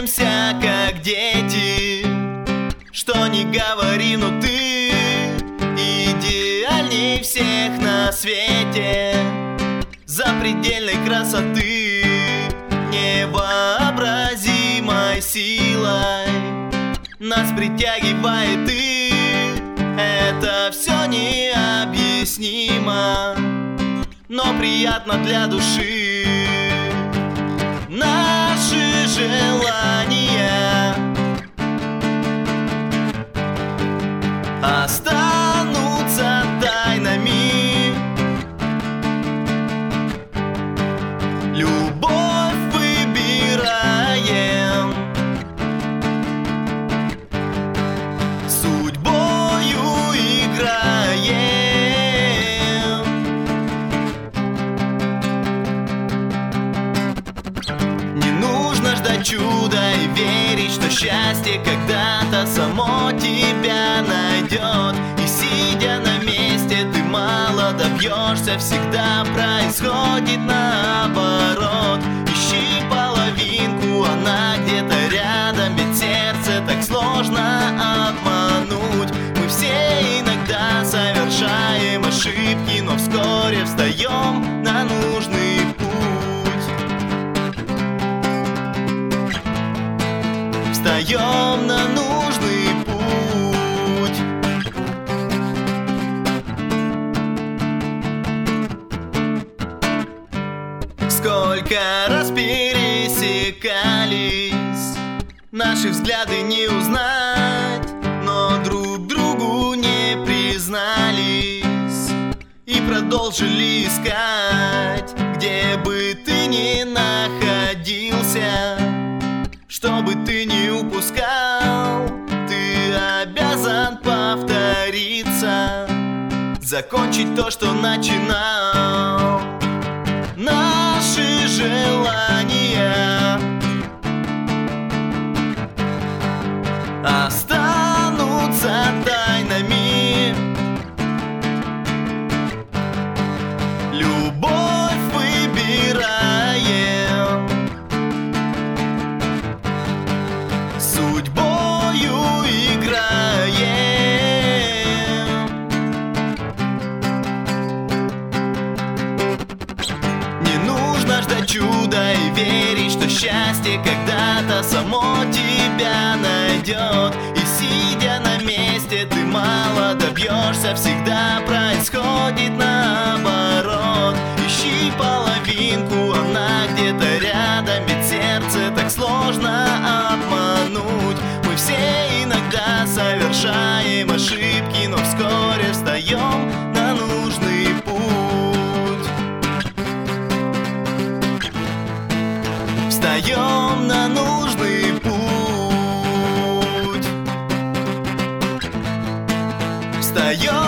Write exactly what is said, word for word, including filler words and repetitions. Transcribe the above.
учимся как дети. Что не говори, но ты идеальней всех на свете. Запредельной красоты, невообразимой силой нас притягивает, и это все необъяснимо, но приятно для души. Наши желания останутся тайнами. Любовь выбираем, судьбою играем. Не нужно ждать чуда и верить, что счастье когда-то само тебя найдет. И сидя на месте, ты мало добьешься, всегда происходит наоборот. Ищи половинку, она где-то рядом, ведь сердце так сложно обмануть. Мы все иногда совершаем ошибки, но вскоре встаем на нужный путь. Встаем на нужный путь. Сколько раз пересекались, наши взгляды не узнать, но друг другу не признались и продолжили искать. Где бы ты ни находился, что бы ты ни упускал, ты обязан повториться, закончить то, что начинал. Наши желания останутся тайнами. Любовь выбираем, судьбою играем. Не нужно ждать чуда и верить, что счастье когда-то само тебя найдет. И сидя на месте, ты мало добьешься, всегда происходит наоборот. Ищи половинку, она где-то рядом, ведь сердце так сложно обмануть. Мы все иногда совершаем ошибки, но вскоре встаем на нужный путь. Встаем на нужный путь. Встаем